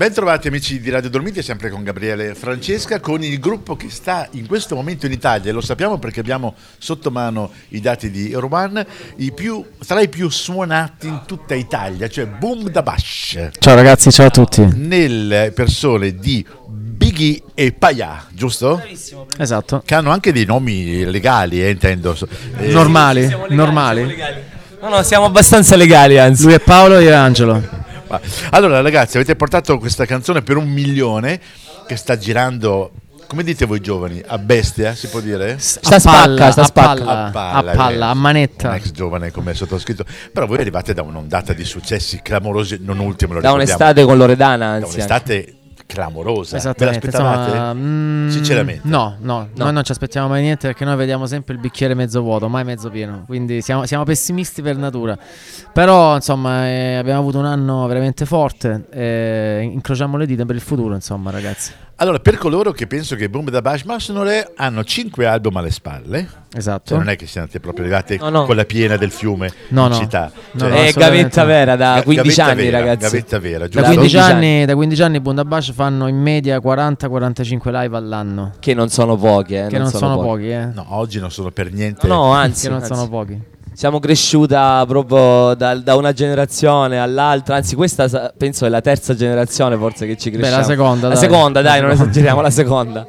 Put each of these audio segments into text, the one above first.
Ben trovati amici di Radio Dolomiti, sempre con Gabriele e Francesca, con il gruppo che sta in questo momento in Italia, e lo sappiamo perché abbiamo sotto mano i dati di Euroman, tra i più suonati in tutta Italia, cioè Boom da Bash. Ciao ragazzi, ciao a tutti. Nelle persone di Biggie e Paya, giusto? Bravissimo. Esatto. Che hanno anche dei nomi legali, intendo. Normali, Siamo legali, normali. siamo legali. No, siamo abbastanza legali, anzi. Lui è Paolo e io è Angelo. Allora ragazzi, avete portato questa canzone per 1 milione che sta girando, come dite voi giovani, a bestia, si può dire? Sta spacca. A palla, a manetta. Un ex giovane come sottoscritto. Però voi arrivate da un'ondata di successi clamorosi, non ultimo, lo Da ricordiamo. un'estate con Loredana, Da anzi. un'estate clamorosa. Esattamente. Ve l'aspettavate? Sinceramente no, noi non ci aspettiamo mai niente, perché noi vediamo sempre il bicchiere mezzo vuoto, mai mezzo pieno, quindi siamo pessimisti per natura. Però insomma abbiamo avuto un anno veramente forte, incrociamo le dita per il futuro, insomma, ragazzi. Allora, per coloro che penso che Boom da Bash Masonore hanno 5 album alle spalle, Esatto. cioè non è che siate proprio arrivati No. con la piena del fiume No, in no. città. No, Cioè, no, È gavetta vera da 15 gavetta anni, vera, ragazzi. Gavetta vera, Da giusto? 15 anni Boom da Bash fanno in media 40-45 live all'anno, Che non sono pochi, che non sono pochi, No, oggi non sono per niente. No, anzi, che non anzi. sono pochi. Siamo cresciuta proprio da una generazione all'altra. Anzi, questa penso è la terza generazione forse che ci cresciamo. La seconda, La dai. seconda, dai, non esageriamo, la seconda.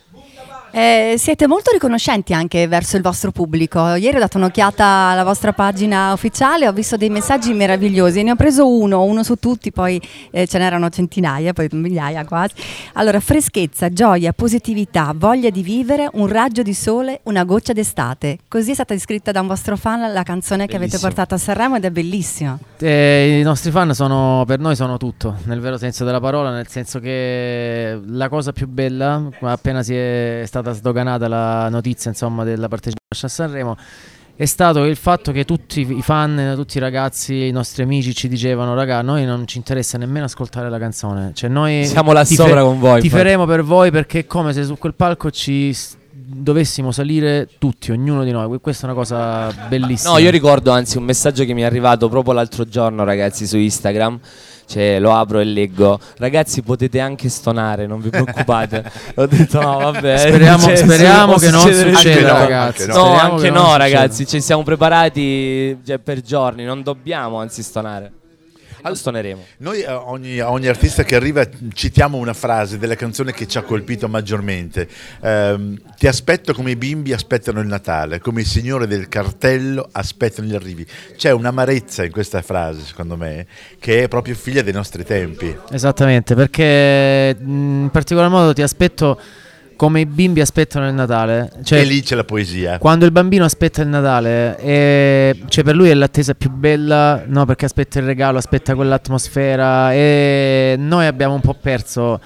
Siete molto riconoscenti anche verso il vostro pubblico. Ieri ho dato un'occhiata alla vostra pagina ufficiale, ho visto dei messaggi meravigliosi, ne ho preso uno su tutti, poi ce n'erano centinaia, poi migliaia quasi. Allora, freschezza, gioia, positività, voglia di vivere, un raggio di sole, una goccia d'estate. Così è stata descritta da un vostro fan la canzone che avete Bellissimo. portato a Sanremo, ed è bellissima. I nostri fan per noi sono tutto, nel vero senso della parola, nel senso che la cosa più bella, appena si è stata sdoganata la notizia, insomma, della partecipazione a Sanremo, è stato il fatto che tutti i fan, tutti i ragazzi, i nostri amici ci dicevano: raga, noi non ci interessa nemmeno ascoltare la canzone, cioè noi Siamo là sopra con voi, ti infatti. faremo per voi, perché è come se su quel palco dovessimo salire tutti, ognuno di noi. Questa è una cosa bellissima. No, io ricordo anzi un messaggio che mi è arrivato proprio l'altro giorno, ragazzi, su Instagram. Cioè, lo apro e leggo: ragazzi, potete anche stonare, non vi preoccupate. Ho detto no, vabbè. Speriamo che non succeda, no, ragazzi. anche No, Speriamo anche che non no, succeda. ragazzi. Ci siamo preparati per giorni, non dobbiamo anzi stonare. Lo stoneremo. Noi a ogni artista che arriva citiamo una frase della canzone che ci ha colpito maggiormente. Ti aspetto come i bimbi aspettano il Natale, come il signore del cartello aspettano gli arrivi. C'è un'amarezza in questa frase, secondo me, che è proprio figlia dei nostri tempi. Esattamente, perché in particolar modo ti aspetto come i bimbi aspettano il Natale. Cioè, E lì c'è la poesia. quando il bambino aspetta il Natale, cioè per lui è l'attesa più bella, no? Perché aspetta il regalo, aspetta quell'atmosfera, e noi abbiamo un po' perso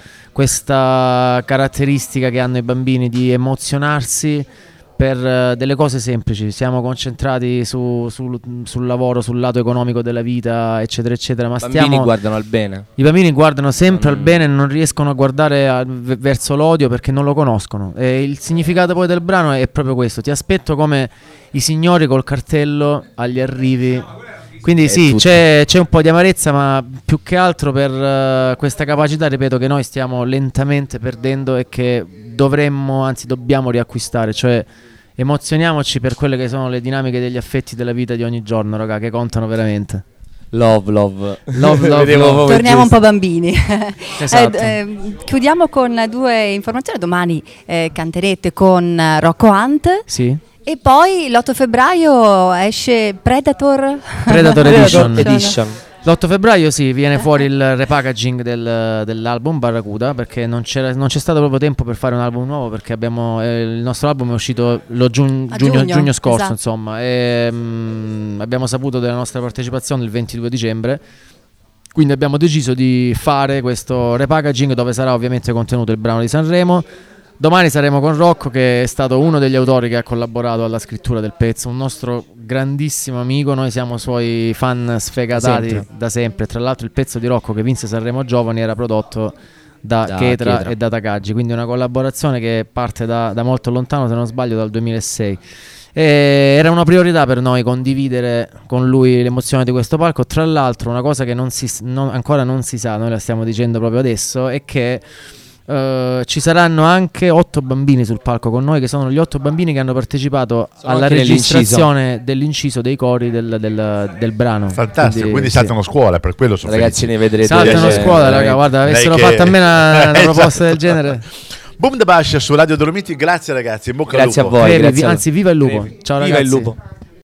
questa caratteristica che hanno i bambini di emozionarsi per delle cose semplici. Siamo concentrati sul lavoro, sul lato economico della vita, eccetera eccetera, ma I bambini stiamo... guardano al bene. I bambini guardano sempre al bene e non riescono a guardare verso l'odio, perché non lo conoscono. E il significato poi del brano è proprio questo: ti aspetto come i signori col cartello agli arrivi. Quindi sì, tutto. c'è un po' di amarezza, ma più che altro per questa capacità, ripeto, che noi stiamo lentamente perdendo e che dovremmo, anzi dobbiamo riacquistare. Cioè, emozioniamoci per quelle che sono le dinamiche degli affetti della vita di ogni giorno, raga, che contano veramente. Love. Love. Vedevo proprio Torniamo un giusto. po' bambini. Esatto. Chiudiamo con 2 informazioni. Domani canterete con Rocco Hunt. Sì. E poi l'8 febbraio esce Predator Edition. L'8 febbraio sì, viene fuori il repackaging dell'album Barracuda, perché non c'è stato proprio tempo per fare un album nuovo, perché il nostro album è uscito giugno scorso, esatto. insomma, e abbiamo saputo della nostra partecipazione il 22 dicembre. Quindi abbiamo deciso di fare questo repackaging, dove sarà ovviamente contenuto il brano di Sanremo. Domani saremo con Rocco, che è stato uno degli autori che ha collaborato alla scrittura del pezzo, un nostro grandissimo amico. Noi siamo suoi fan sfegatati da sempre. Tra l'altro il pezzo di Rocco che vinse Sanremo Giovani era prodotto da Ketra e da Takagi, quindi una collaborazione che parte da molto lontano, se non sbaglio dal 2006. Era una priorità per noi condividere con lui l'emozione di questo palco. Tra l'altro una cosa che ancora non si sa, noi la stiamo dicendo proprio adesso, è che ci saranno anche 8 bambini sul palco con noi, che sono gli 8 bambini che hanno partecipato alla registrazione dell'inciso dei cori del brano. Fantastico, quindi saltano scuola, per quello sono ragazzi, felici. ne vedrete. Saltano scuola, raga, guarda, avessero fatto a me una proposta del genere. Boom the Bash su Radio Dolomiti, grazie ragazzi, in bocca al lupo. Grazie a voi, Anzi, viva il lupo. Ciao ragazzi. Viva il lupo.